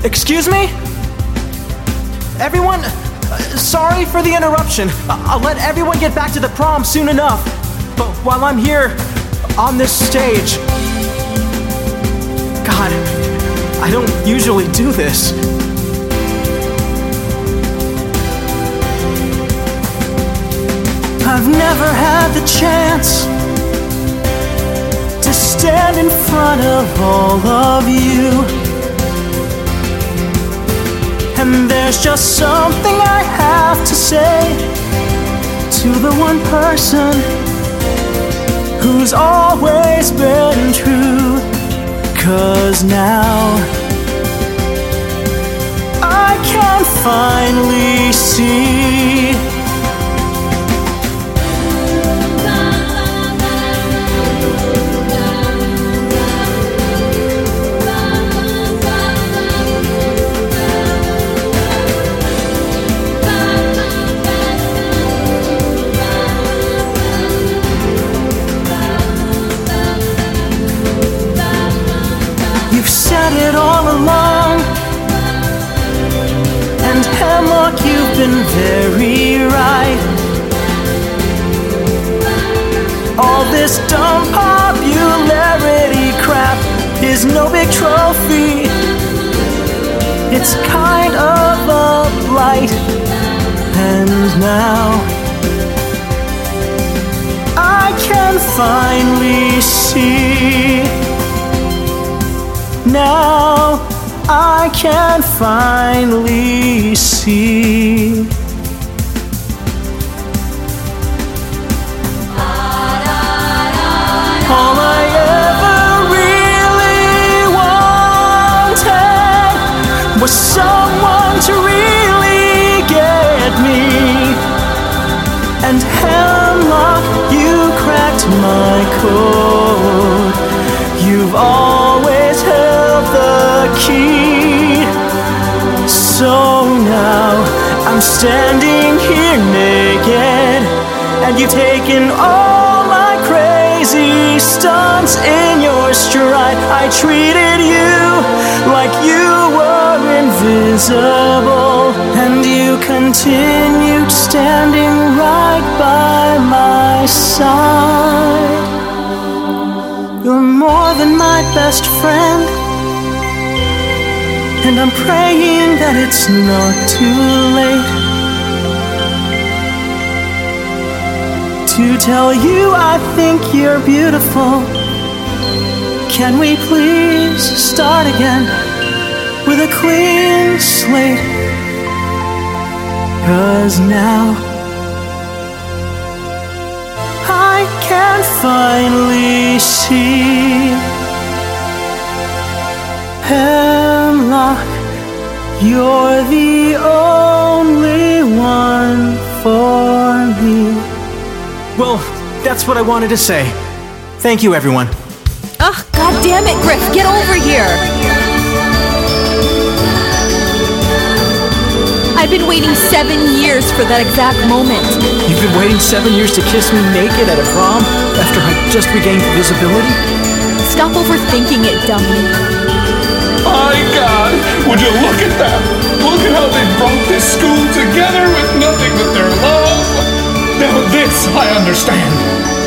Excuse me? Everyone, sorry for the interruption. I'll let everyone get back to the prom soon enough. But while I'm here, on this stage... God, I don't usually do this. I've never had the chance to stand in front of all of you. And there's just something I have to say to the one person who's always been true. 'Cause now I can finally see it all along. And Hemlock, you've been very right. All this dumb popularity crap is no big trophy. It's kind of a blight. And now I can finally see. Now I can finally see. All I ever really wanted was someone to really get me. And Hemlock, you cracked my code. You've always held the key. So now I'm standing here naked, and you've taken all my crazy stunts in your stride. I treated you like you were invisible, and you continued standing right by my side. You're more than my best friend, and I'm praying that it's not too late to tell you I think you're beautiful. Can we please start again with a clean slate? 'Cause now I can finally see. Hemlock, you're the only one for me. Well, that's what I wanted to say. Thank you, everyone. Ugh, God damn it, Griff, get over here! I've been waiting 7 years for that exact moment. You've been waiting 7 years to kiss me naked at a prom after I just regained visibility? Stop overthinking it, dummy. My God, would you look at them? Look at how they brought this school together with nothing but their love. Now this I understand.